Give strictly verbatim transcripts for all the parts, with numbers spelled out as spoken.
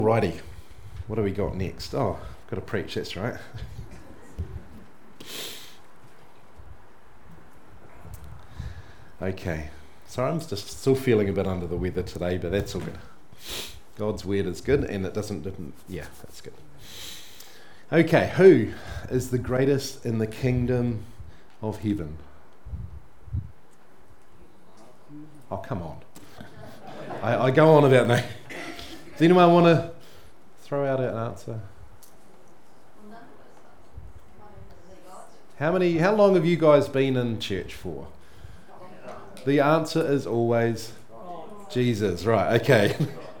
Alrighty, what do we got next? Oh, I've got to preach, that's right. Okay, sorry, I'm just still feeling a bit under the weather today, but that's all good. God's word is good, and it doesn't, didn't, yeah, that's good. Okay, who is the greatest in the kingdom of heaven? Oh, come on. I, I go on about that. Does anyone want to throw out an answer? How many? How long have you guys been in church for? The answer is always Jesus. Right, okay.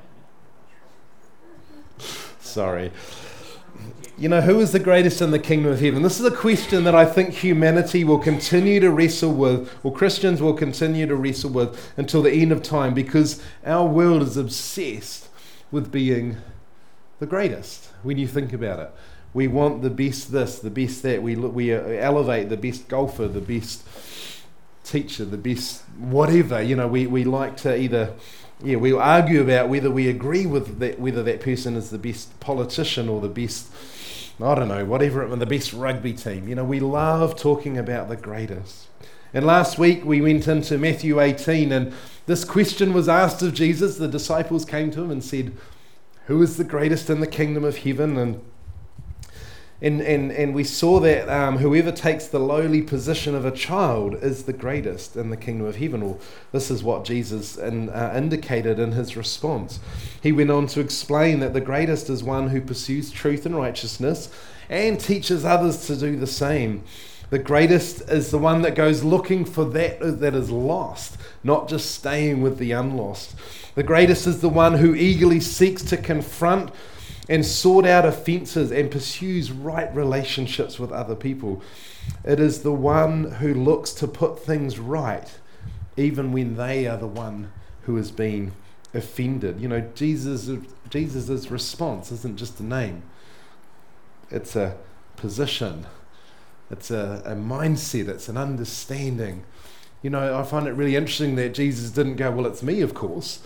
Sorry. You know, who is the greatest in the kingdom of heaven? This is a question that I think humanity will continue to wrestle with, or Christians will continue to wrestle with until the end of time, because our world is obsessed with being the greatest. When you think about it, we want the best this, the best that. We we elevate the best golfer, the best teacher, the best whatever. You know, we, we like to either, yeah, we'll argue about whether we agree with that, whether that person is the best politician or the best, I don't know, whatever, the best rugby team. You know, we love talking about the greatest. And last week we went into Matthew eighteen, and this question was asked of Jesus. The disciples came to him and said, who is the greatest in the kingdom of heaven? And and and, and we saw that um, whoever takes the lowly position of a child is the greatest in the kingdom of heaven. Or this is what Jesus in, uh, indicated in his response. He went on to explain that the greatest is one who pursues truth and righteousness and teaches others to do the same. The greatest is the one that goes looking for that that is lost, not just staying with the unlost. The greatest is the one who eagerly seeks to confront and sort out offences and pursues right relationships with other people. It is the one who looks to put things right, even when they are the one who is being offended. You know, Jesus' Jesus's response isn't just a name. It's a position. It's a, a mindset. It's an understanding. You know, I find it really interesting that Jesus didn't go, well, it's me, of course,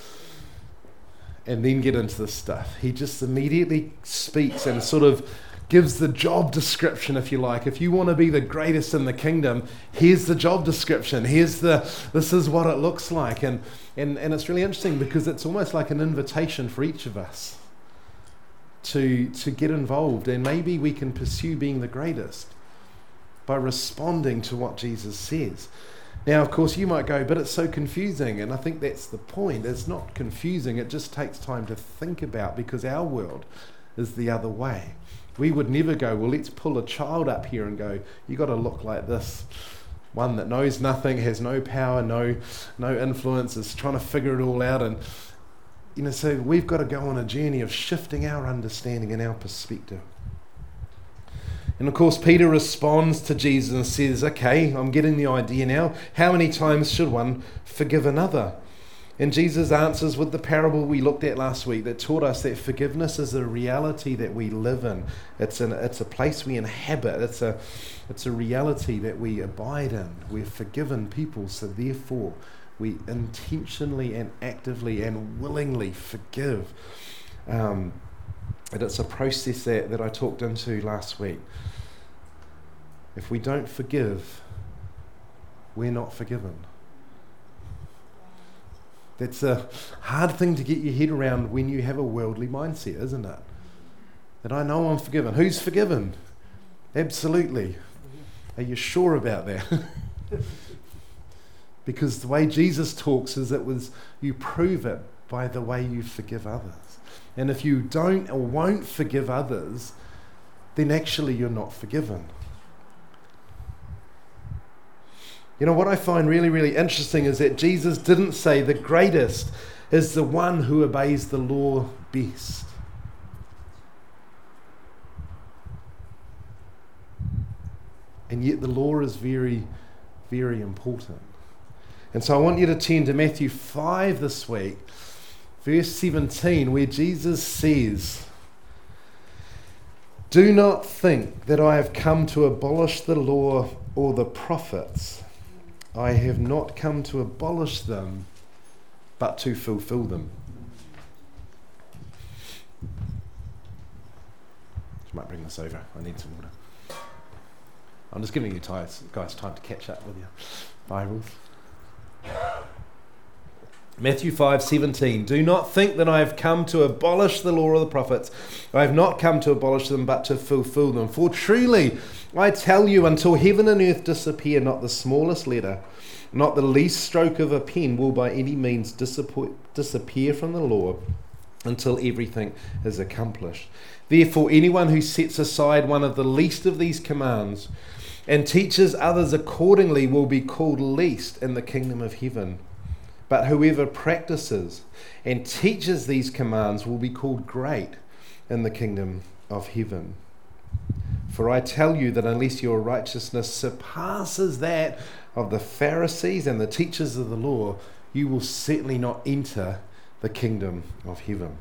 and then get into this stuff. He just immediately speaks and sort of gives the job description, if you like. If you want to be the greatest in the kingdom, here's the job description. Here's the, this is what it looks like. And, and, and it's really interesting because it's almost like an invitation for each of us to, to get involved. And maybe we can pursue being the greatest by responding to what Jesus says. Now, of course, you might go, but it's so confusing. And I think that's the point. It's not confusing. It just takes time to think about, because our world is the other way. We would never go, well, let's pull a child up here and go, you got to look like this. One that knows nothing, has no power, no, no influence, is trying to figure it all out. And, you know, so we've got to go on a journey of shifting our understanding and our perspective. And of course, Peter responds to Jesus and says, okay, I'm getting the idea now. How many times should one forgive another? And Jesus answers with the parable we looked at last week that taught us that forgiveness is a reality that we live in. It's an, it's a place we inhabit. It's a, it's a reality that we abide in. We're forgiven people, so therefore we intentionally and actively and willingly forgive. Um, And it's a process that, that I talked into last week. If we don't forgive, we're not forgiven. That's a hard thing to get your head around when you have a worldly mindset, isn't it? That I know I'm forgiven. Who's forgiven? Absolutely. Are you sure about that? Because the way Jesus talks is it was, you prove it by the way you forgive others. And if you don't or won't forgive others, then actually you're not forgiven. You know, what I find really, really interesting is that Jesus didn't say the greatest is the one who obeys the law best. And yet the law is very, very important. And so I want you to turn to Matthew five this week, verse seventeen, where Jesus says, do not think that I have come to abolish the law or the prophets. I have not come to abolish them, but to fulfill them. might bring this over. I need some water. I'm just giving you guys, guys time to catch up with your Bibles. Matthew five seventeen. Do not think that I have come to abolish the law or the prophets. I have not come to abolish them, but to fulfill them. For truly, I tell you, until heaven and earth disappear, not the smallest letter, not the least stroke of a pen will by any means disappear from the law until everything is accomplished. Therefore, anyone who sets aside one of the least of these commands and teaches others accordingly will be called least in the kingdom of heaven. But whoever practices and teaches these commands will be called great in the kingdom of heaven. For I tell you that unless your righteousness surpasses that of the Pharisees and the teachers of the law, you will certainly not enter the kingdom of heaven.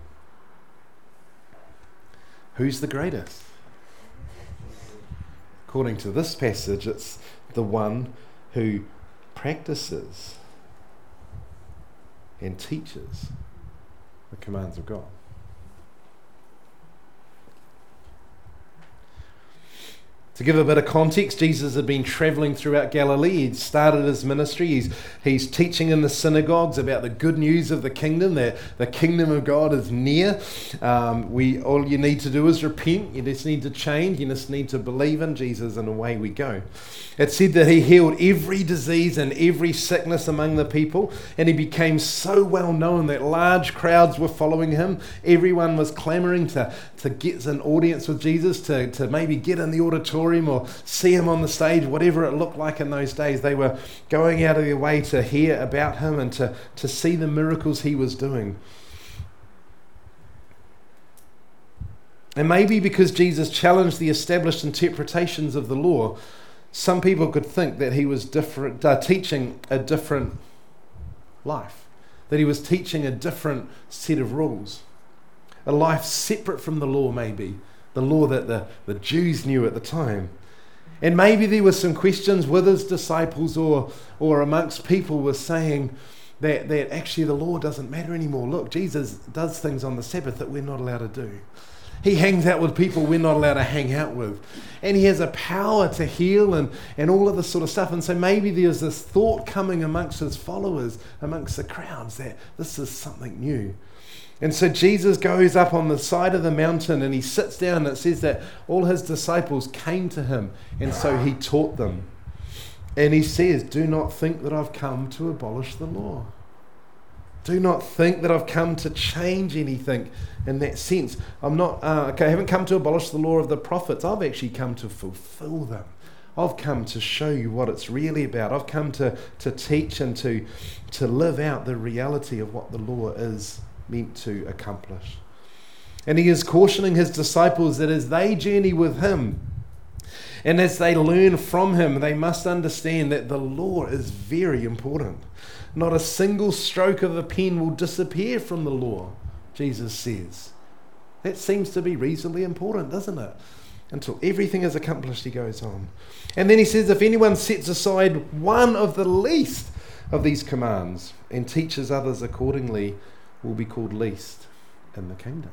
Who's the greatest? According to this passage, it's the one who practices and teaches the commands of God. To give a bit of context, Jesus had been travelling throughout Galilee. He'd started his ministry. He's, he's teaching in the synagogues about the good news of the kingdom, that the kingdom of God is near. Um, we all you need to do is repent. You just need to change. You just need to believe in Jesus, and away we go. It said that he healed every disease and every sickness among the people, and he became so well known that large crowds were following him. Everyone was clamouring to, to get an audience with Jesus, to, to maybe get in the auditorium or see him on the stage, whatever it looked like in those days. They were going out of their way to hear about him and to, to see the miracles he was doing. And maybe because Jesus challenged the established interpretations of the law, some people could think that he was different, uh, teaching a different life, that he was teaching a different set of rules, a life separate from the law maybe, the law that the, the Jews knew at the time. And maybe there were some questions with his disciples or or amongst people were saying that, that actually the law doesn't matter anymore. Look, Jesus does things on the Sabbath that we're not allowed to do. He hangs out with people we're not allowed to hang out with. And he has a power to heal and, and all of this sort of stuff. And so maybe there's this thought coming amongst his followers, amongst the crowds, that this is something new. And so Jesus goes up on the side of the mountain and he sits down, and it says that all his disciples came to him, and so he taught them. And he says, do not think that I've come to abolish the law. Do not think that I've come to change anything in that sense. I'm not, uh, okay, I haven't come to abolish the law of the prophets. I've actually come to fulfill them. I've come to show you what it's really about. I've come to, to teach and to, to live out the reality of what the law is meant to accomplish. And he is cautioning his disciples that as they journey with him and as they learn from him, they must understand that the law is very important. Not a single stroke of a pen will disappear from the law, Jesus says. That seems to be reasonably important, doesn't it? Until everything is accomplished, he goes on. And then he says, if anyone sets aside one of the least of these commands and teaches others accordingly, will be called least in the kingdom.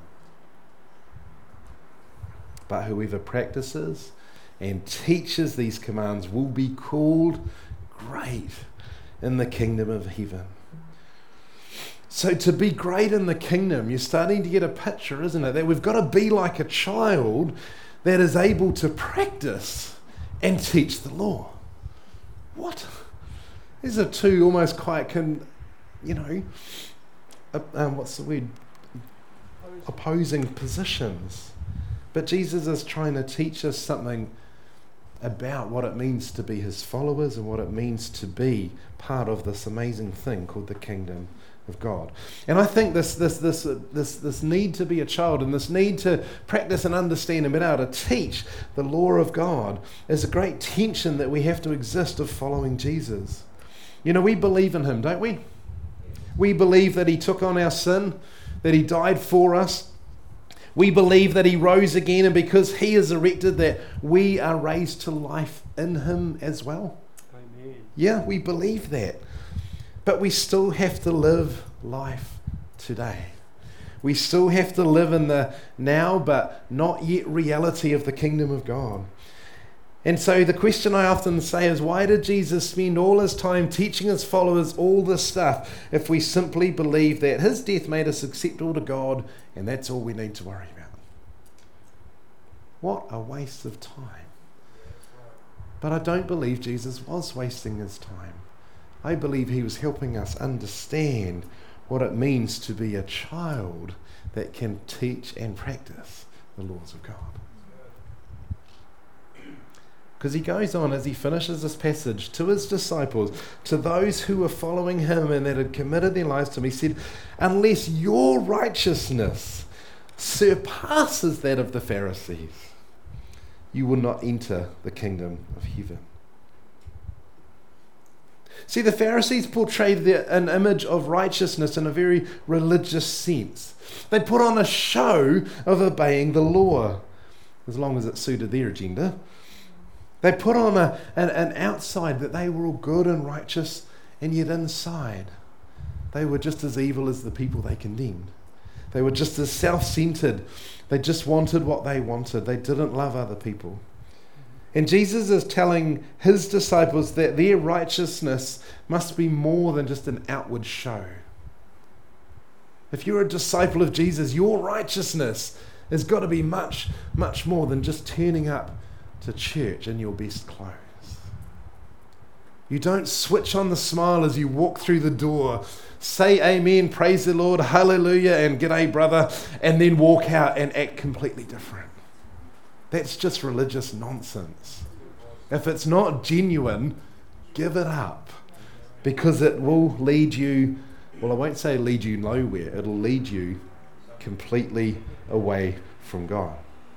But whoever practices and teaches these commands will be called great in the kingdom of heaven. So to be great in the kingdom, you're starting to get a picture, isn't it? That we've got to be like a child that is able to practice and teach the law. What? These are two almost quite, con, you know, uh, um, what's the word? Opposing positions. But Jesus is trying to teach us something about what it means to be his followers and what it means to be part of this amazing thing called the kingdom of God. And I think this this this uh, this this need to be a child and this need to practice and understand and be able to teach the law of God is a great tension that we have to exist of following Jesus. You know, we believe in him, don't we? We believe that he took on our sin, that he died for us. We believe that he rose again, and because he is erected, that we are raised to life in him as well. Amen. Yeah, we believe that. But we still have to live life today. We still have to live in the now but not yet reality of the kingdom of God. And so the question I often say is, why did Jesus spend all his time teaching his followers all this stuff if we simply believe that his death made us acceptable to God and that's all we need to worry about? What a waste of time. But I don't believe Jesus was wasting his time. I believe he was helping us understand what it means to be a child that can teach and practice the laws of God. Because he goes on as he finishes this passage to his disciples, to those who were following him and that had committed their lives to him, he said, unless your righteousness surpasses that of the Pharisees, you will not enter the kingdom of heaven. See, the Pharisees portrayed their, an image of righteousness in a very religious sense. They put on a show of obeying the law, as long as it suited their agenda. They put on a, an, an outside that they were all good and righteous, and yet inside they were just as evil as the people they condemned. They were just as self-centered. They just wanted what they wanted. They didn't love other people. And Jesus is telling his disciples that their righteousness must be more than just an outward show. If you're a disciple of Jesus, your righteousness has got to be much, much more than just turning up to church in your best clothes. You don't switch on the smile as you walk through the door, say amen, praise the Lord, hallelujah, and g'day brother, and then walk out and act completely different. That's just religious nonsense. If it's not genuine, give it up, because it will lead you, well, I won't say lead you nowhere, it'll lead you completely away from God.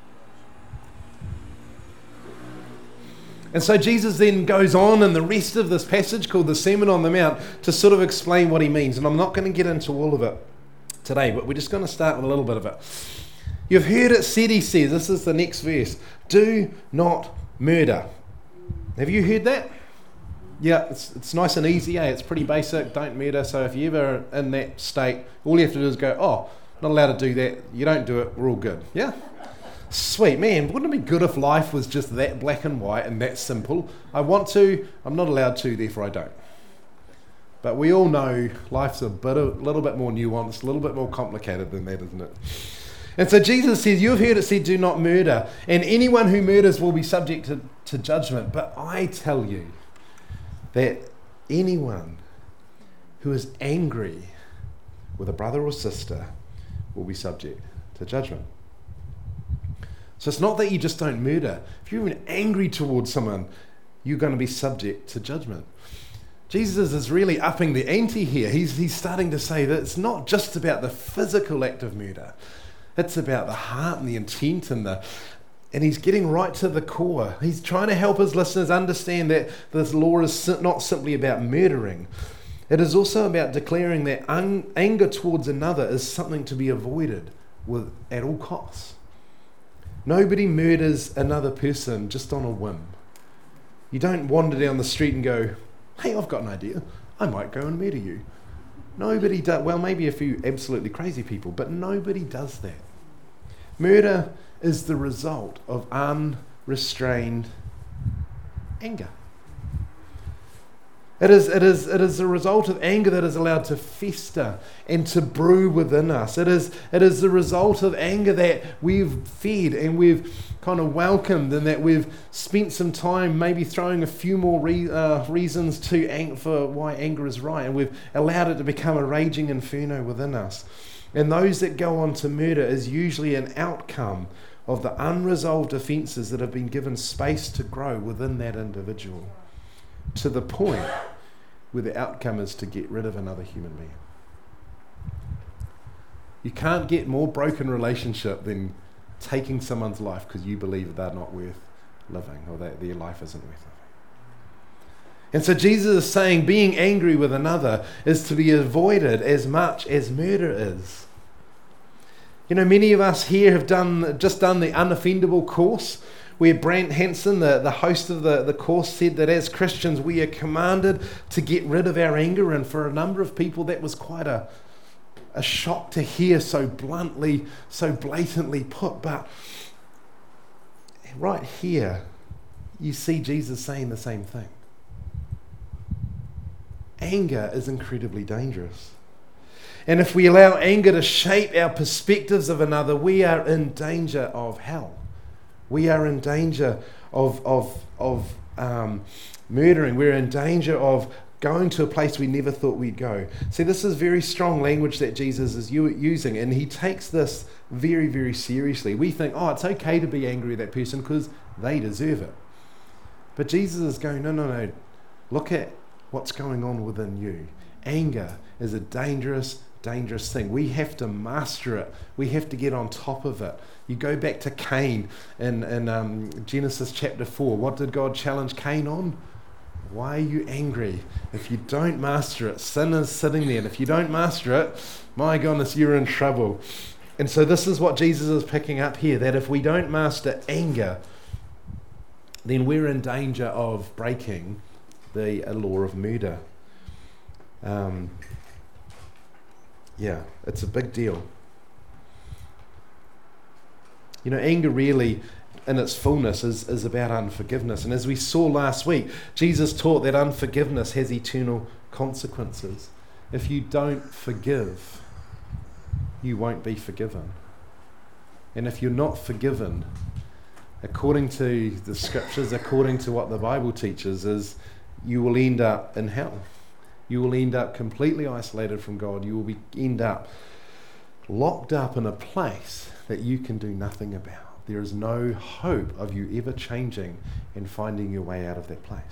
And so Jesus then goes on in the rest of this passage called the Sermon on the Mount to sort of explain what he means. And I'm not going to get into all of it today, but we're just going to start with a little bit of it. You've heard it said, he says, this is the next verse, do not murder. Have you heard that? Yeah, it's, it's nice and easy, eh? It's pretty basic, don't murder. So if you're ever in that state, all you have to do is go, oh, not allowed to do that. You don't do it, we're all good. Yeah? Sweet, man, wouldn't it be good if life was just that black and white and that simple? I want to, I'm not allowed to, therefore I don't. But we all know life's a bit, a little bit more nuanced, a little bit more complicated than that, isn't it? And so Jesus says, you've heard it said, do not murder, and anyone who murders will be subject to, to judgment. But I tell you that anyone who is angry with a brother or sister will be subject to judgment. So it's not that you just don't murder. If you're even angry towards someone, you're going to be subject to judgment. Jesus is really upping the ante here. He's, he's starting to say that it's not just about the physical act of murder. It's about the heart and the intent and the... And he's getting right to the core. He's trying to help his listeners understand that this law is not simply about murdering. It is also about declaring that un- anger towards another is something to be avoided with, at all costs. Nobody murders another person just on a whim. You don't wander down the street and go, hey, I've got an idea. I might go and murder you. Nobody does. Well, maybe a few absolutely crazy people, but nobody does that. Murder is the result of unrestrained anger. It is, it is, it is a result of anger that is allowed to fester and to brew within us. It is, it is the result of anger that we've fed and we've kind of welcomed, and that we've spent some time maybe throwing a few more re, uh, reasons to ang- for why anger is right, and we've allowed it to become a raging inferno within us. And those that go on to murder is usually an outcome of the unresolved offences that have been given space to grow within that individual, to the point where the outcome is to get rid of another human being. You can't get more broken relationship than taking someone's life because you believe they're not worth living, or that their life isn't worth living. And so Jesus is saying being angry with another is to be avoided as much as murder is. You know, many of us here have done just done the unoffendable course, where Brant Hansen, the, the host of the, the course, said that as Christians we are commanded to get rid of our anger, and for a number of people that was quite a, a shock to hear so bluntly, so blatantly put, but right here, you see Jesus saying the same thing. Anger is incredibly dangerous. And if we allow anger to shape our perspectives of another, we are in danger of hell. We are in danger of, of, of um, murdering. We're in danger of going to a place we never thought we'd go. See, this is very strong language that Jesus is u- using, and he takes this very, very seriously. We think, oh, it's okay to be angry at that person because they deserve it. But Jesus is going, no, no, no. Look at what's going on within you. Anger is a dangerous, dangerous thing. We have to master it. We have to get on top of it. You go back to Cain in, in um, Genesis chapter four. What did God challenge Cain on? Why are you angry? If you don't master it, sin is sitting there. And if you don't master it, my goodness, you're in trouble. And so this is what Jesus is picking up here, that if we don't master anger, then we're in danger of breaking the law of murder. Um, yeah, it's a big deal. You know, anger really, in its fullness, is, is about unforgiveness. And as we saw last week, Jesus taught that unforgiveness has eternal consequences. If you don't forgive, you won't be forgiven. And if you're not forgiven, according to the scriptures, according to what the Bible teaches, is you will end up in hell. You will end up completely isolated from God. You will be, end up locked up in a place that you can do nothing about. There is no hope of you ever changing and finding your way out of that place.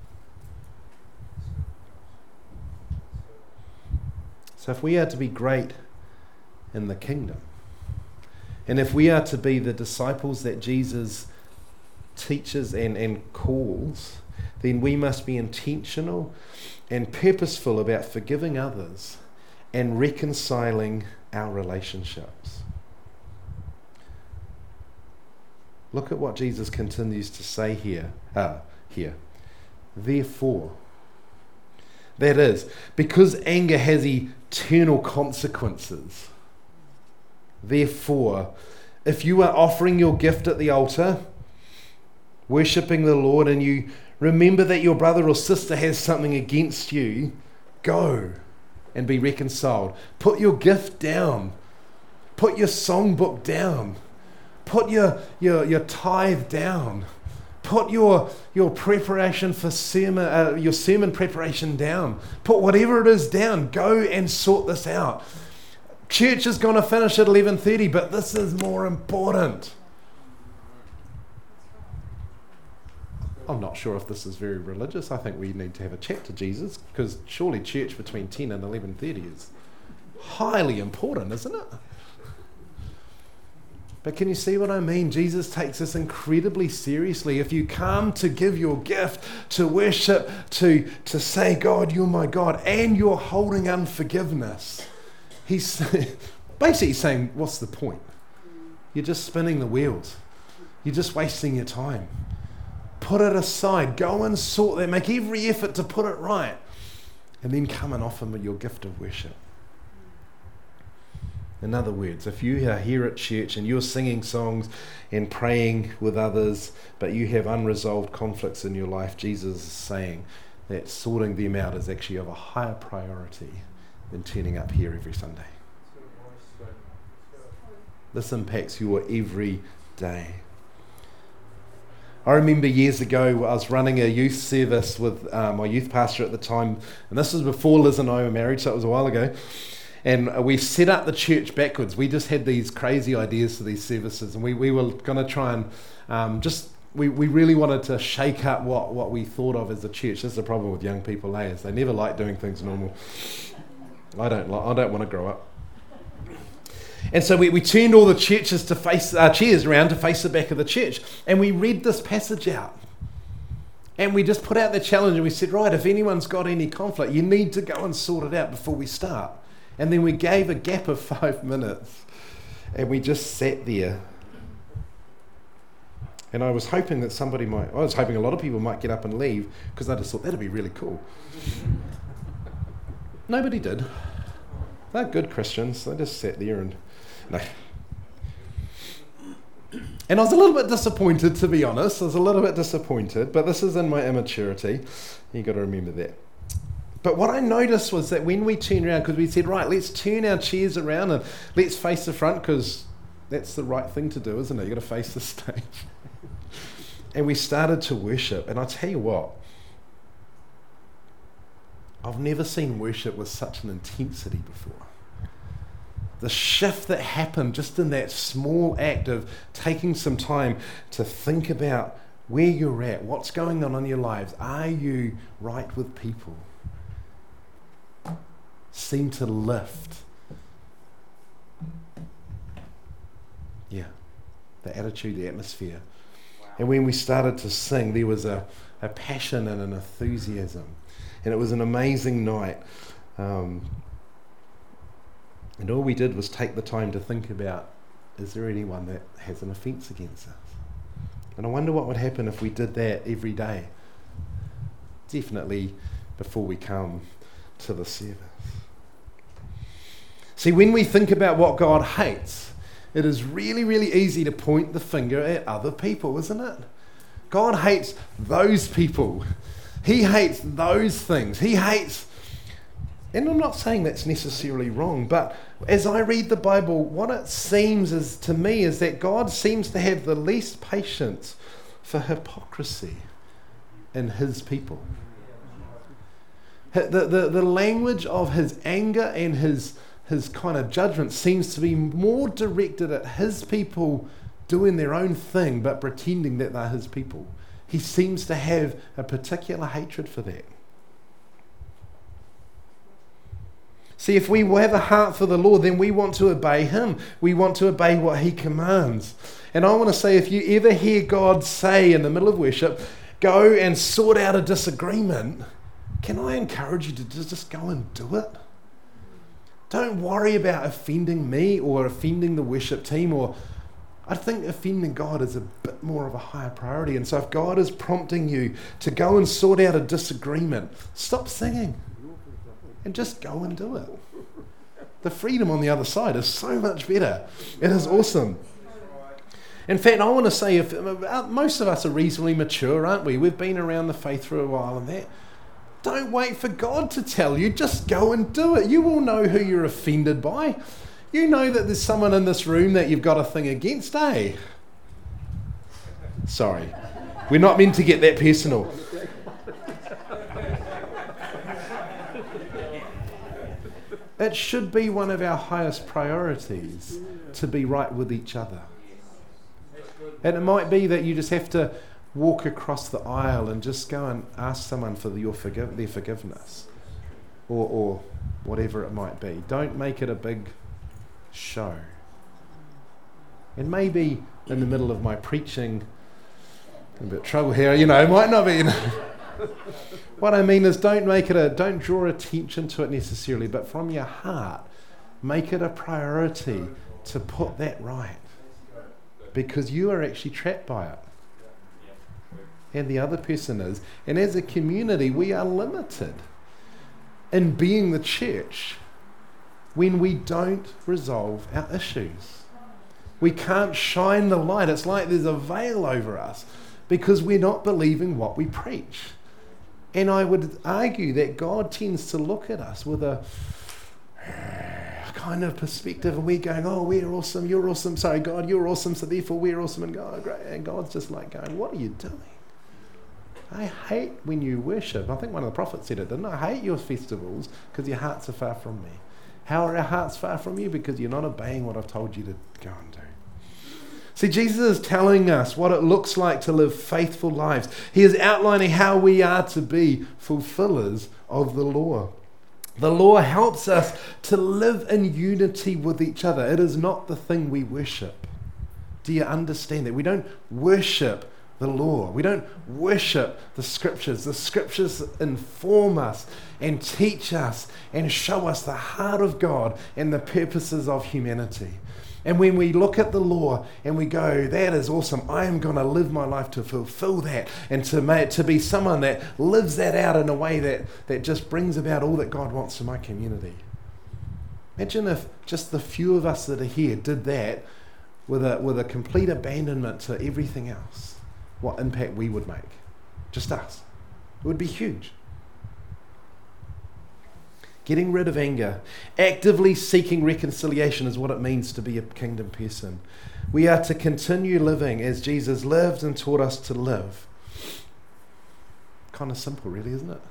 So if we are to be great in the kingdom, and if we are to be the disciples that Jesus teaches and, and calls, then we must be intentional and purposeful about forgiving others and reconciling our relationships. Look at what Jesus continues to say here. Uh, here. Therefore, that is, because anger has eternal consequences, therefore, if you are offering your gift at the altar, worshipping the Lord, and you remember that your brother or sister has something against you, go and be reconciled. Put your gift down. Put your songbook down. Put your, your, your tithe down. Put your, your preparation for sermon, uh, your sermon preparation down. Put whatever it is down. Go and sort this out. Church is going to finish at eleven thirty, but this is more important. I'm not sure if this is very religious. I think we need to have a chat to Jesus, because surely church between ten and eleven thirty is highly important, isn't it? But can you see what I mean? Jesus takes this incredibly seriously. If you come to give your gift, to worship, to, to say, God, you're my God, and you're holding unforgiveness, he's basically saying, what's the point? You're just spinning the wheels. You're just wasting your time. Put it aside. Go and sort that. Make every effort to put it right. And then come and offer me your gift of worship. In other words, if you are here at church and you're singing songs and praying with others, but you have unresolved conflicts in your life, Jesus is saying that sorting them out is actually of a higher priority than turning up here every Sunday. This impacts your every day. I remember years ago, I was running a youth service with uh, my youth pastor at the time, and this was before Liz and I were married, so it was a while ago. And we set up the church backwards. We just had these crazy ideas for these services, and we, we were going to try and um, just, we, we really wanted to shake up what, what we thought of as a church. This is the problem with young people, eh? Is they never like doing things normal. I don't like, I don't want to grow up. And so we, we turned all the churches to face, uh, chairs around to face the back of the church, and we read this passage out. And we just put out the challenge, and we said, right, if anyone's got any conflict, you need to go and sort it out before we start. And then we gave a gap of five minutes and we just sat there. And I was hoping that somebody might, I was hoping a lot of people might get up and leave, because I just thought that'd be really cool. Nobody did. They're good Christians. They just sat there and... No. And I was a little bit disappointed, to be honest. I was a little bit disappointed, but this is in my immaturity. You've got to remember that. But what I noticed was that when we turned around, because we said, right, let's turn our chairs around and let's face the front, because that's the right thing to do, isn't it? You've got to face the stage. And we started to worship. And I tell you what, I've never seen worship with such an intensity before. The shift that happened just in that small act of taking some time to think about where you're at, what's going on in your lives, are you right with people, seemed to lift. Yeah, the attitude, the atmosphere. Wow. And when we started to sing, there was a, a passion and an enthusiasm. And it was an amazing night. Um, and all we did was take the time to think about, is there anyone that has an offence against us? And I wonder what would happen if we did that every day. Definitely before we come to the service. See, when we think about what God hates, it is really, really easy to point the finger at other people, isn't it? God hates those people. He hates those things. He hates, and I'm not saying that's necessarily wrong, but as I read the Bible, what it seems is to me is that God seems to have the least patience for hypocrisy in his people. The, the, the language of his anger and his his kind of judgment seems to be more directed at his people doing their own thing but pretending that they're his people. He seems to have a particular hatred for that. See, if we have a heart for the Lord, then we want to obey him. We want to obey what he commands. And I want to say, if you ever hear God say in the middle of worship, go and sort out a disagreement, can I encourage you to just go and do it? Don't worry about offending me or offending the worship team, or I think offending God is a bit more of a higher priority. And so if God is prompting you to go and sort out a disagreement, stop singing and just go and do it. The freedom on the other side is so much better. It is awesome. In fact, I want to say, if most of us are reasonably mature, aren't we? We've been around the faith for a while and that. Don't wait for God to tell you. Just go and do it. You will know who you're offended by. You know that there's someone in this room that you've got a thing against, eh? Sorry. We're not meant to get that personal. It should be one of our highest priorities to be right with each other. And it might be that you just have to walk across the aisle and just go and ask someone for your forgive, their forgiveness, or, or whatever it might be. Don't make it a big show. And maybe in the middle of my preaching, I'm a bit of trouble here, you know, it might not be. You know. What I mean is, don't make it a, don't draw attention to it necessarily, but from your heart, make it a priority to put that right, because you are actually trapped by it. And the other person is. And as a community, we are limited in being the church when we don't resolve our issues. We can't shine the light. It's like there's a veil over us because we're not believing what we preach. And I would argue that God tends to look at us with a kind of perspective, and we're going, oh, we're awesome, you're awesome, sorry, God, you're awesome, so therefore we're awesome, and God, great. And God's just like going, what are you doing? I hate when you worship. I think one of the prophets said it, didn't I? I hate your festivals because your hearts are far from me. How are our hearts far from you? Because you're not obeying what I've told you to go and do. See, Jesus is telling us what it looks like to live faithful lives. He is outlining how we are to be fulfillers of the law. The law helps us to live in unity with each other. It is not the thing we worship. Do you understand that? We don't worship the law. We don't worship the scriptures. The scriptures inform us and teach us and show us the heart of God and the purposes of humanity. And when we look at the law and we go, that is awesome, I am going to live my life to fulfill that and to make, to be someone that lives that out in a way that, that just brings about all that God wants for my community. Imagine if just the few of us that are here did that with a, with a complete abandonment to everything else. What impact we would make. Just us. It would be huge. Getting rid of anger, actively seeking reconciliation is what it means to be a kingdom person. We are to continue living as Jesus lived and taught us to live. Kind of simple, really, isn't it?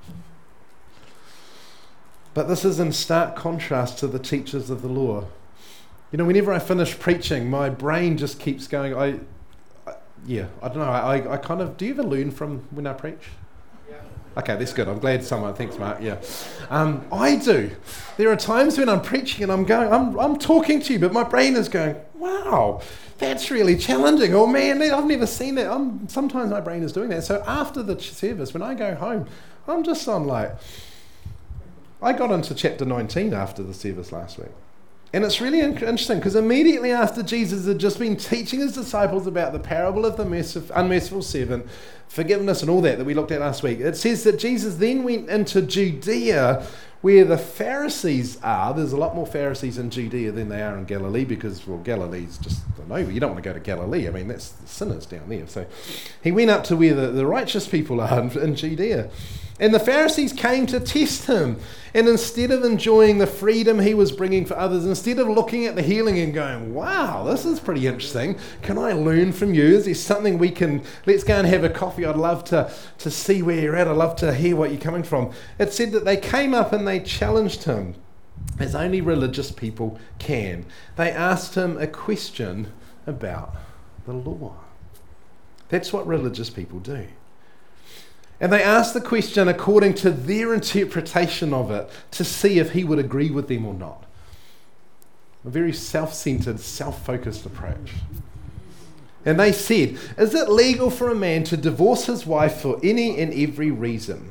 But this is in stark contrast to the teachers of the law. You know, whenever I finish preaching, my brain just keeps going. I, I yeah, I don't know. I, I kind of. Do you ever learn from when I preach? Okay, that's good. I'm glad someone thinks, Mark. Yeah, um, I do. There are times when I'm preaching and I'm going, I'm I'm talking to you, but my brain is going, wow, that's really challenging. Oh man, I've never seen that. I'm, sometimes my brain is doing that. So after the service, when I go home, I'm just on like, I got into chapter nineteen after the service last week. And it's really interesting because immediately after Jesus had just been teaching his disciples about the parable of the mercif- unmerciful servant, forgiveness and all that that we looked at last week, it says that Jesus then went into Judea where the Pharisees are. There's a lot more Pharisees in Judea than they are in Galilee because, well, Galilee's just an over. You don't want to go to Galilee. I mean, that's the sinners down there. So he went up to where the, the righteous people are in, in Judea. And the Pharisees came to test him. And instead of enjoying the freedom he was bringing for others, instead of looking at the healing and going, wow, this is pretty interesting. Can I learn from you? Is there something we can, let's go and have a coffee. I'd love to, to see where you're at. I'd love to hear what you're coming from. It said that they came up and they challenged him as only religious people can. They asked him a question about the law. That's what religious people do. And they asked the question according to their interpretation of it to see if he would agree with them or not. A very self-centered, self-focused approach. And they said, is it legal for a man to divorce his wife for any and every reason?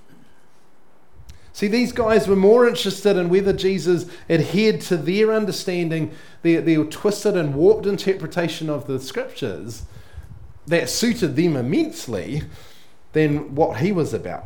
See, these guys were more interested in whether Jesus adhered to their understanding, their, their twisted and warped interpretation of the scriptures that suited them immensely, than what he was about.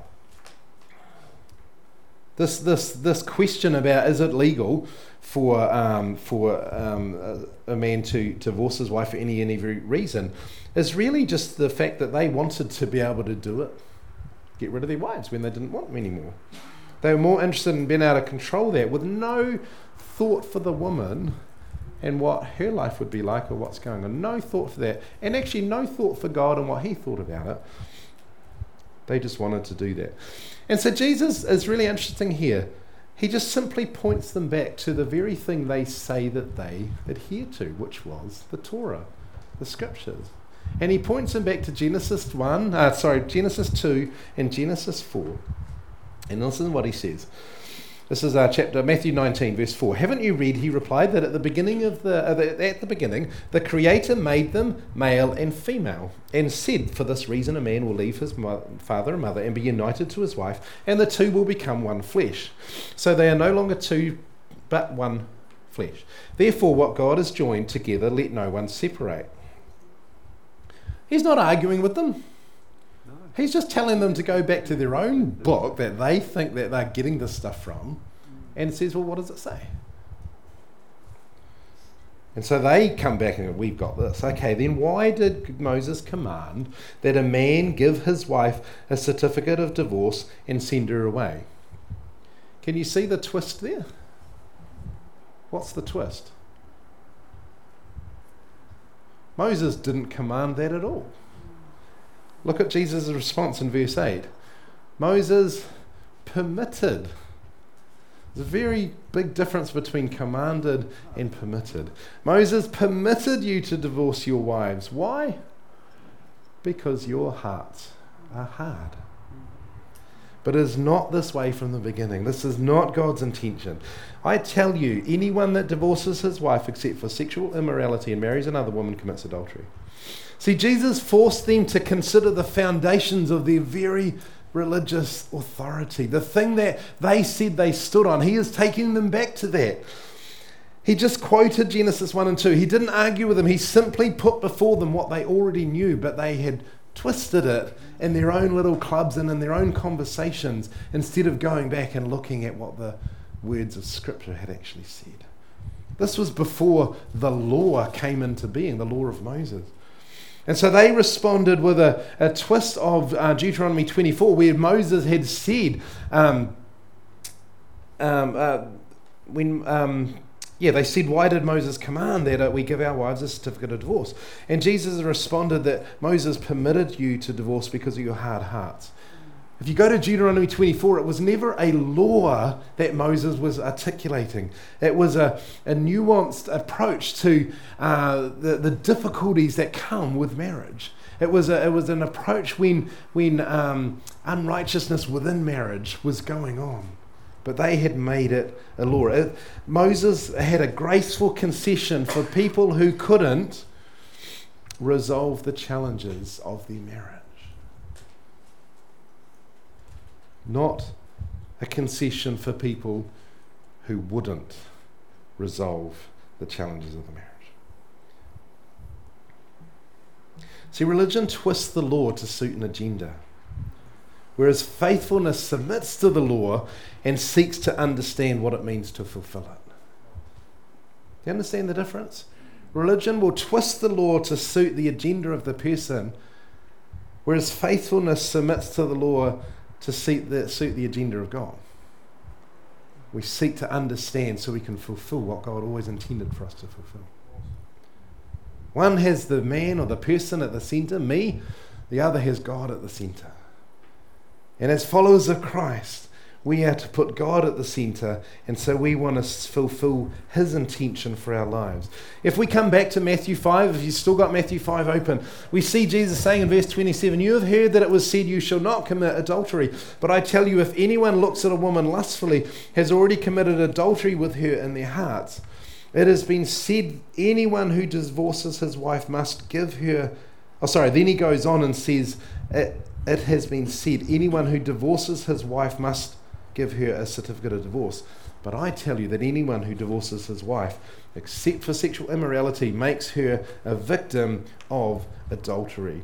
This this this question about is it legal for um, for um, a, a man to, to divorce his wife for any and every reason is really just the fact that they wanted to be able to do it, get rid of their wives when they didn't want them anymore. They were more interested in being able to control that with no thought for the woman and what her life would be like or what's going on. No thought for that. And actually no thought for God and what he thought about it. They just wanted to do that. And so Jesus is really interesting here. He just simply points them back to the very thing they say that they adhere to, which was the Torah, the scriptures. And he points them back to Genesis one, uh, sorry, Genesis two and Genesis four. And listen to what he says. This is our chapter, Matthew nineteen, verse four. Haven't you read, he replied, that at the beginning of the, uh, the at the beginning, the Creator made them male and female, and said, for this reason a man will leave his mo- father and mother and be united to his wife, and the two will become one flesh. So they are no longer two, but one flesh. Therefore, what God has joined together, let no one separate. He's not arguing with them. He's just telling them to go back to their own book that they think that they're getting this stuff from, and it says, well, what does it say? And so they come back and go, we've got this. Okay, then why did Moses command that a man give his wife a certificate of divorce and send her away? Can you see the twist there? What's the twist? Moses didn't command that at all. Look at Jesus' response in verse eight. Moses permitted. There's a very big difference between commanded and permitted. Moses permitted you to divorce your wives. Why? Because your hearts are hard. But it is not this way from the beginning. This is not God's intention. I tell you, anyone that divorces his wife except for sexual immorality and marries another woman commits adultery. See, Jesus forced them to consider the foundations of their very religious authority, the thing that they said they stood on. He is taking them back to that. He just quoted Genesis one and two. He didn't argue with them. He simply put before them what they already knew, but they had twisted it in their own little clubs and in their own conversations instead of going back and looking at what the words of Scripture had actually said. This was before the law came into being, the law of Moses. And so they responded with a, a twist of uh, Deuteronomy twenty-four, where Moses had said, um, um, uh, when, um, yeah, they said, why did Moses command that uh, we give our wives a certificate of divorce? And Jesus responded that Moses permitted you to divorce because of your hard hearts. If you go to Deuteronomy twenty-four, it was never a law that Moses was articulating. It was a, a nuanced approach to uh, the, the difficulties that come with marriage. It was a, it was an approach when, when um, unrighteousness within marriage was going on. But they had made it a law. It, Moses had a graceful concession for people who couldn't resolve the challenges of their marriage. Not a concession for people who wouldn't resolve the challenges of the marriage. See, religion twists the law to suit an agenda, whereas faithfulness submits to the law and seeks to understand what it means to fulfill it. Do you understand the difference? Religion will twist the law to suit the agenda of the person, whereas faithfulness submits to the law to suit the, suit the agenda of God. We seek to understand so we can fulfill what God always intended for us to fulfill. One has the man or the person at the center, me. The other has God at the center. And as followers of Christ, we are to put God at the center, and so we want to fulfill His intention for our lives. If we come back to Matthew five, if you've still got Matthew five open, we see Jesus saying in verse twenty-seven, you have heard that it was said, you shall not commit adultery. But I tell you, if anyone looks at a woman lustfully, has already committed adultery with her in their hearts. It has been said, anyone who divorces his wife must give her... Oh, sorry, then he goes on and says, it, it has been said, anyone who divorces his wife must give her a certificate of divorce. But I tell you that anyone who divorces his wife, except for sexual immorality, makes her a victim of adultery.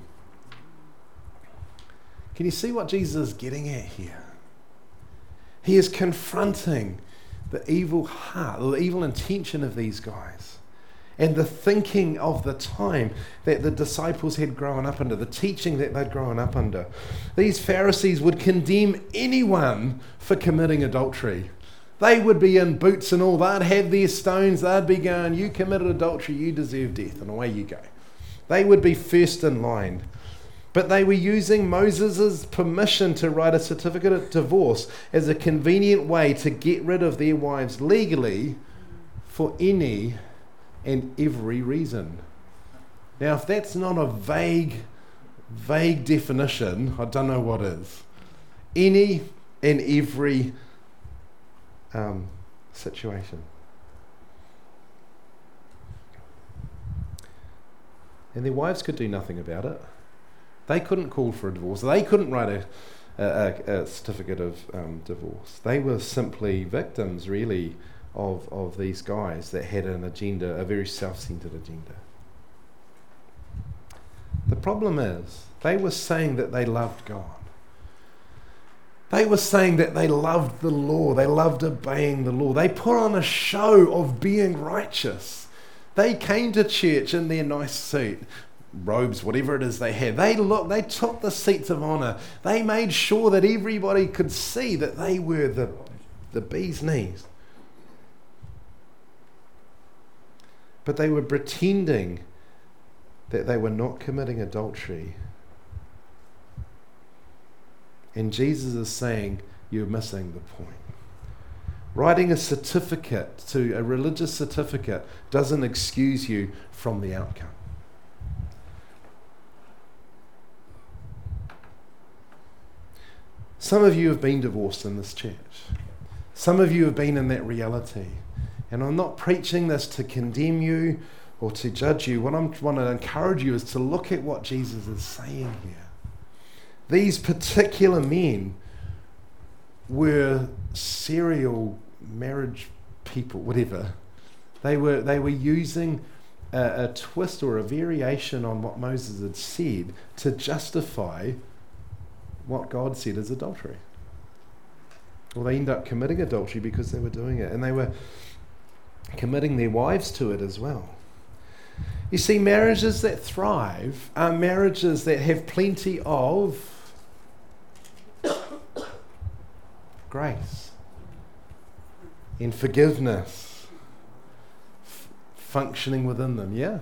Can you see what Jesus is getting at here? He is confronting the evil heart, the evil intention of these guys, and the thinking of the time that the disciples had grown up under, the teaching that they'd grown up under. These Pharisees would condemn anyone for committing adultery. They would be in boots and all. They'd have their stones. They'd be going, you committed adultery, you deserve death, and away you go. They would be first in line. But they were using Moses' permission to write a certificate of divorce as a convenient way to get rid of their wives legally for any and every reason. Now, if that's not a vague, vague definition, I don't know what is. Any and every um, situation. And their wives could do nothing about it. They couldn't call for a divorce. They couldn't write a, a, a certificate of um, divorce. They were simply victims, really, of, of these guys that had an agenda, a very self-centered agenda. The problem is, they were saying that they loved God. They were saying that they loved the law. They loved obeying the law. They put on a show of being righteous. They came to church in their nice suit, robes, whatever it is they had. They looked, they took the seats of honor. They made sure that everybody could see that they were the, the bee's knees. But they were pretending that they were not committing adultery. And Jesus is saying, you're missing the point. Writing a certificate, to a religious certificate, doesn't excuse you from the outcome. Some of you have been divorced in this church. Some of you have been in that reality. And I'm not preaching this to condemn you or to judge you. What I'm trying to encourage you is to look at what Jesus is saying here. These particular men were serial marriage people, whatever. They were they were using a, a twist or a variation on what Moses had said to justify what God said is adultery. Or they end up committing adultery because they were doing it, and they were committing their wives to it as well. You see, marriages that thrive are marriages that have plenty of grace and forgiveness f- functioning within them, yeah?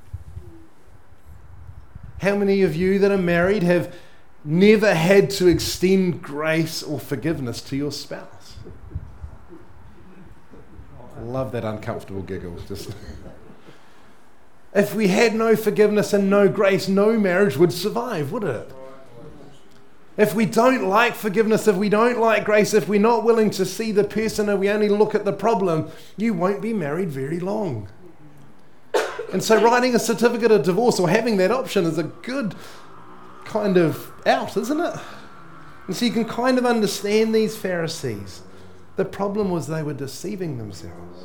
How many of you that are married have never had to extend grace or forgiveness to your spouse? I love that uncomfortable giggle. Just if we had no forgiveness and no grace, no marriage would survive, would it? If we don't like forgiveness, if we don't like grace, if we're not willing to see the person and we only look at the problem, you won't be married very long. And so writing a certificate of divorce or having that option is a good kind of out, isn't it? And so you can kind of understand these Pharisees. The problem was they were deceiving themselves.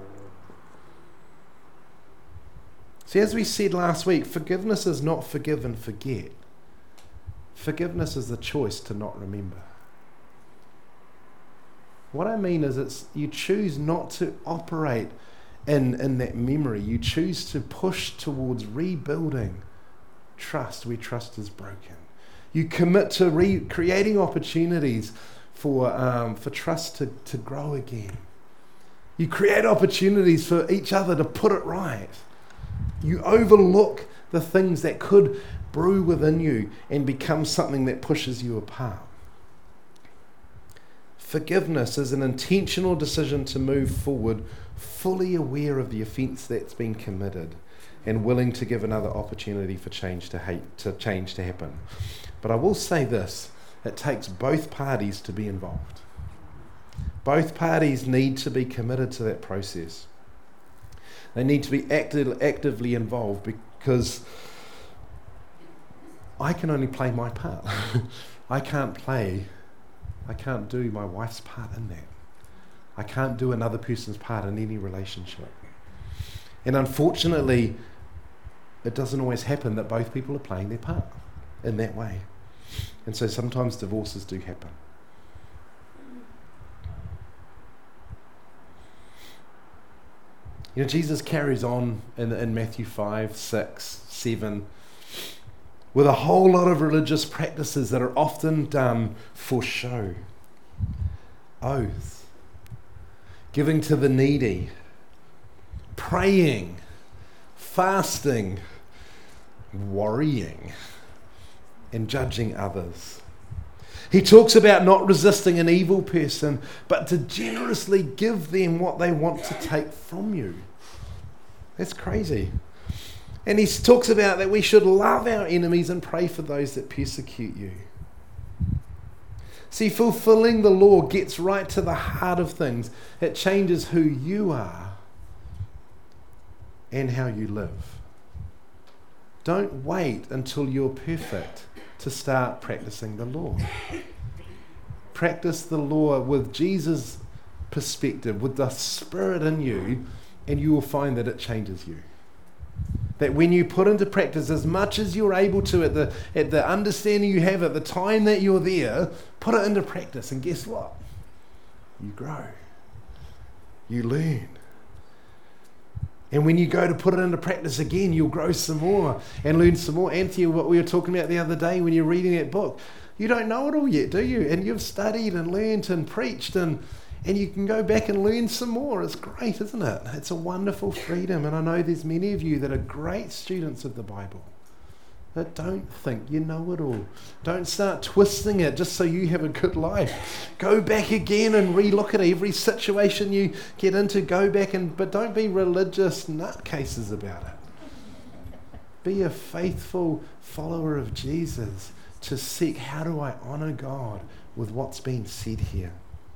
See, as we said last week, forgiveness is not forgive and forget. Forgiveness is the choice to not remember. What I mean is it's you choose not to operate in, in that memory. You choose to push towards rebuilding trust where trust is broken. You commit to re- creating opportunities for um, for trust to, to grow again. You create opportunities for each other to put it right. You overlook the things that could brew within you and become something that pushes you apart. Forgiveness is an intentional decision to move forward, fully aware of the offence that's been committed and willing to give another opportunity for change to hate, to change to happen. But I will say this, it takes both parties to be involved. Both parties need to be committed to that process. They need to be active, actively involved, because I can only play my part. I can't play, I can't do my wife's part in that. I can't do another person's part in any relationship. And unfortunately, it doesn't always happen that both people are playing their part in that way. And so sometimes divorces do happen. You know, Jesus carries on in, in Matthew five, six, seven, with a whole lot of religious practices that are often done for show. Oaths, giving to the needy, praying, fasting, worrying, and judging others. He talks about not resisting an evil person, but to generously give them what they want to take from you. That's crazy. And he talks about that we should love our enemies and pray for those that persecute you. See, fulfilling the law gets right to the heart of things. It changes who you are and how you live. Don't wait until you're perfect to start practicing the law. Practice the law with Jesus' perspective, with the Spirit in you, and you will find that it changes you. That when you put into practice as much as you're able to at the at the understanding you have at the time that you're there, put it into practice, and guess what? You grow. You learn. And when you go to put it into practice again, you'll grow some more and learn some more. Anthea, what we were talking about the other day when you're reading that book, you don't know it all yet, do you? And you've studied and learned and preached, and and you can go back and learn some more. It's great, isn't it? It's a wonderful freedom. And I know there's many of you that are great students of the Bible that don't think you know it all. Don't start twisting it just so you have a good life. Go back again and re-look at every situation you get into. Go back, and but don't be religious nutcases about it. Be a faithful follower of Jesus to seek, how do I honour God with what's been said here?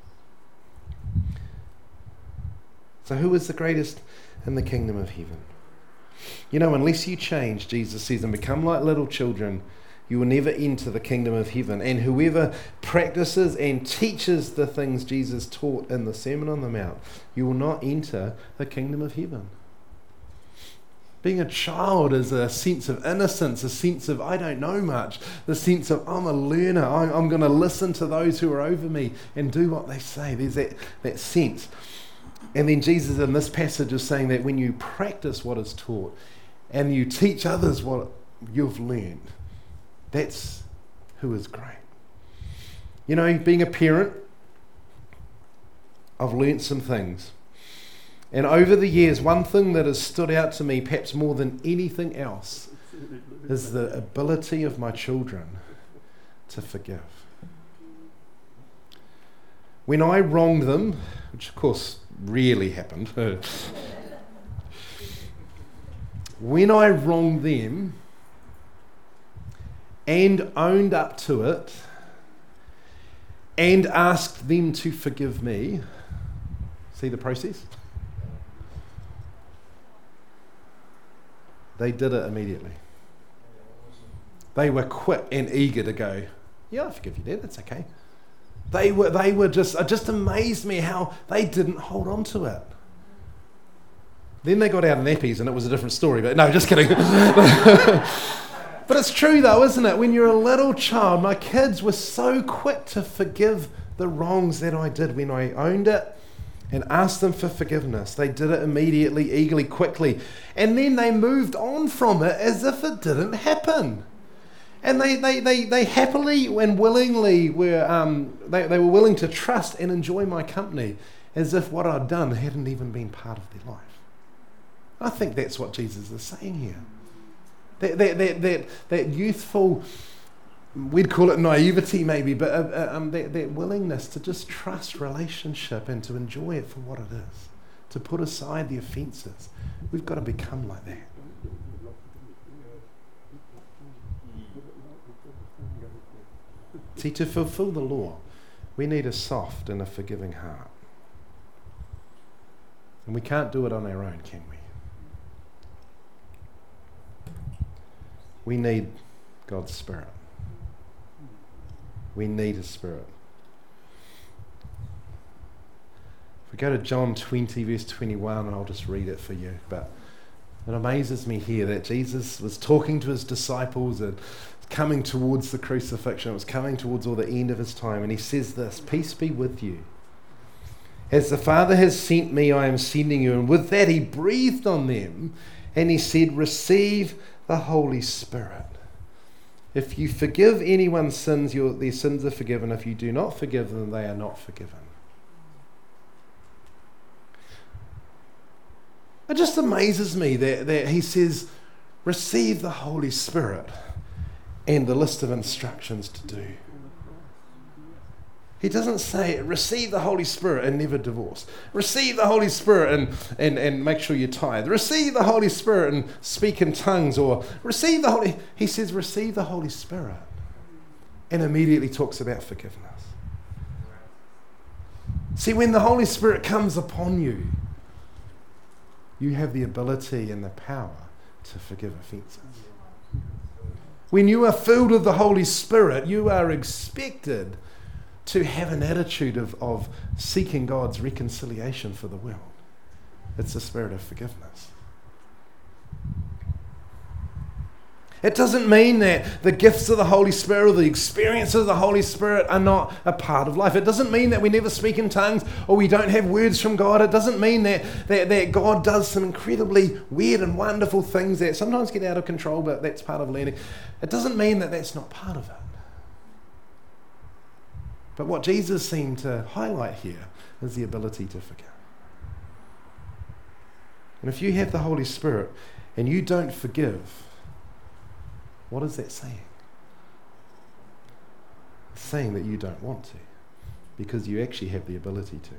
So who is the greatest in the kingdom of heaven? You know, unless you change, Jesus says, and become like little children, you will never enter the kingdom of heaven. And whoever practices and teaches the things Jesus taught in the Sermon on the Mount, you will not enter the kingdom of heaven. Being a child is a sense of innocence, a sense of I don't know much, the sense of I'm a learner, I'm, I'm going to listen to those who are over me and do what they say. There's that, that sense. And then Jesus in this passage is saying that when you practice what is taught and you teach others what you've learned, that's who is great. You know, being a parent, I've learnt some things. And over the years, one thing that has stood out to me, perhaps more than anything else, is the ability of my children to forgive. When I wronged them, which of course rarely happened, when I wronged them and owned up to it and asked them to forgive me, see the process? They did it immediately. They were quick and eager to go, yeah, I forgive you, Dad, that's okay. They were, they were just, it just amazed me how they didn't hold on to it. Then they got out of nappies and it was a different story, but no, just kidding. But it's true though, isn't it? When you're a little child, my kids were so quick to forgive the wrongs that I did when I owned it and asked them for forgiveness. They did it immediately, eagerly, quickly. And then they moved on from it as if it didn't happen. And they they, they, they happily and willingly were, um, they, they were willing to trust and enjoy my company as if what I'd done hadn't even been part of their life. I think that's what Jesus is saying here. That, that, that, that, that youthful, we'd call it naivety maybe, but uh, um, that, that willingness to just trust relationship and to enjoy it for what it is, to put aside the offences. We've got to become like that. See, to fulfill the law, we need a soft and a forgiving heart. And we can't do it on our own, can we? We need God's Spirit. We need His Spirit. If we go to John twenty, verse twenty-one, and I'll just read it for you, but it amazes me here that Jesus was talking to His disciples and coming towards the crucifixion. It was coming towards all the end of His time, and He says this, peace be with you. As the Father has sent me, I am sending you. And with that He breathed on them, and He said, receive the Holy Spirit. If you forgive anyone's sins, your, their sins are forgiven. If you do not forgive them, they are not forgiven. It just amazes me that, that He says, receive the Holy Spirit and the list of instructions to do. He doesn't say, receive the Holy Spirit and never divorce. Receive the Holy Spirit and, and, and make sure you're tithe. Receive the Holy Spirit and speak in tongues. Or receive the Holy... He says, receive the Holy Spirit. And immediately talks about forgiveness. See, when the Holy Spirit comes upon you, you have the ability and the power to forgive offences. When you are filled with the Holy Spirit, you are expected to have an attitude of, of seeking God's reconciliation for the world. It's a spirit of forgiveness. It doesn't mean that the gifts of the Holy Spirit or the experiences of the Holy Spirit are not a part of life. It doesn't mean that we never speak in tongues or we don't have words from God. It doesn't mean that, that, that God does some incredibly weird and wonderful things that sometimes get out of control, but that's part of learning. It doesn't mean that that's not part of it. But what Jesus seemed to highlight here is the ability to forgive. And if you have the Holy Spirit and you don't forgive, what is that saying? It's saying that you don't want to, because you actually have the ability to.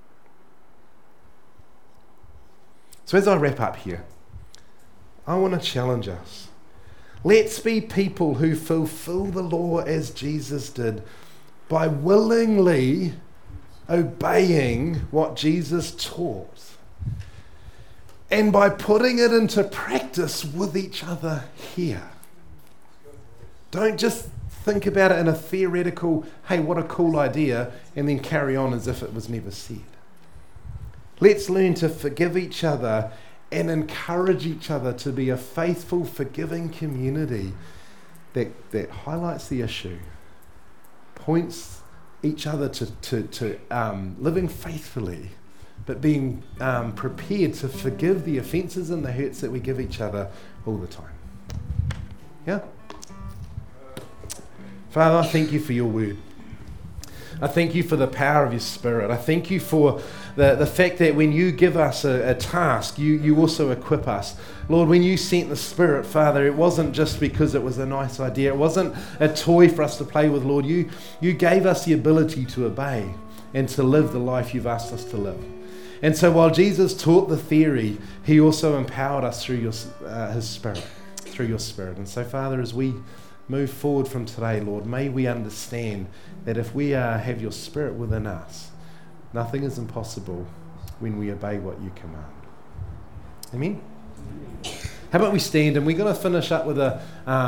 So as I wrap up here, I want to challenge us. Let's be people who fulfill the law as Jesus did, by willingly obeying what Jesus taught and by putting it into practice with each other here. Don't just think about it in a theoretical, hey, what a cool idea, and then carry on as if it was never said. Let's learn to forgive each other and encourage each other to be a faithful, forgiving community that, that highlights the issue, points each other to, to, to um, living faithfully, but being um, prepared to forgive the offences and the hurts that we give each other all the time. Yeah? Father, I thank you for your word. I thank you for the power of your Spirit. I thank you for the, the fact that when you give us a, a task, you, you also equip us. Lord, when you sent the Spirit, Father, it wasn't just because it was a nice idea. It wasn't a toy for us to play with, Lord. You, you gave us the ability to obey and to live the life you've asked us to live. And so while Jesus taught the theory, he also empowered us through your, uh, his Spirit, through your Spirit. And so, Father, as we move forward from today, Lord, may we understand that if we uh, have your Spirit within us, nothing is impossible when we obey what you command. Amen? How about we stand, and we're going to finish up with a... Um,